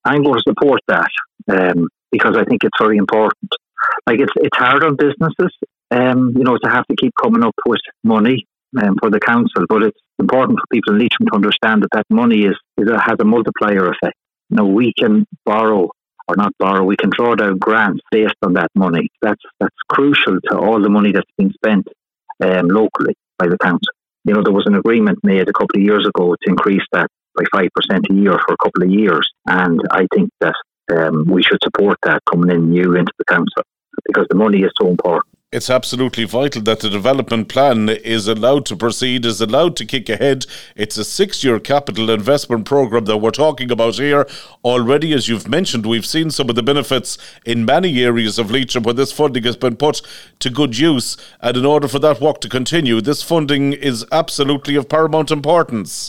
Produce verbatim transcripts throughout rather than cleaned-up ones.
I'm going to support that um, because I think it's very important. Like it's it's hard on businesses, um, you know, to have to keep coming up with money um, for the council, but it's important for people in Leitrim to understand that that money is, is a, has a multiplier effect. You know, we can borrow or not borrow, we can draw down grants based on that money. That's that's crucial to all the money that's being spent um, locally by the council. You know, there was an agreement made a couple of years ago to increase that by five percent a year for a couple of years. And I think that um, we should support that coming in new into the council because the money is so important. It's absolutely vital that the development plan is allowed to proceed, is allowed to kick ahead. It's a six-year capital investment programme that we're talking about here. Already, as you've mentioned, we've seen some of the benefits in many areas of Leitrim where this funding has been put to good use. And in order for that work to continue, this funding is absolutely of paramount importance.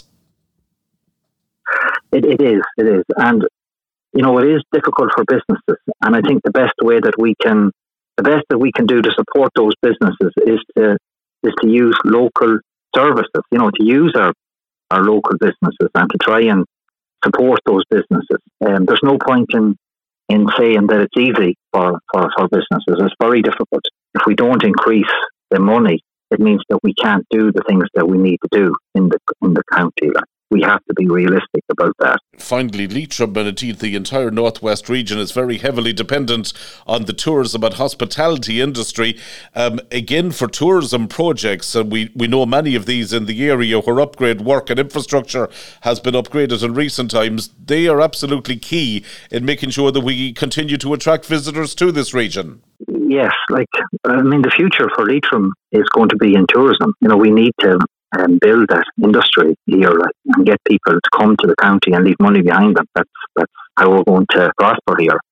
It, it is, it is. And, you know, it is difficult for businesses. And I think the best way that we can The best that we can do to support those businesses is to is to use local services, you know, to use our, our local businesses and to try and support those businesses. Um, there's no point in, in saying that it's easy for, for, for businesses. It's very difficult. If we don't increase the money, it means that we can't do the things that we need to do in the in the county. Like, we have to be realistic about that. Finally, Leitrim and indeed the entire Northwest region is very heavily dependent on the tourism and hospitality industry. Um, again, for tourism projects, and we, we know many of these in the area where upgrade work and infrastructure has been upgraded in recent times, they are absolutely key in making sure that we continue to attract visitors to this region. Yes, like, I mean, the future for Leitrim is going to be in tourism. You know, we need to and build that industry here and get people to come to the county and leave money behind them. That's that's how we're going to prosper here.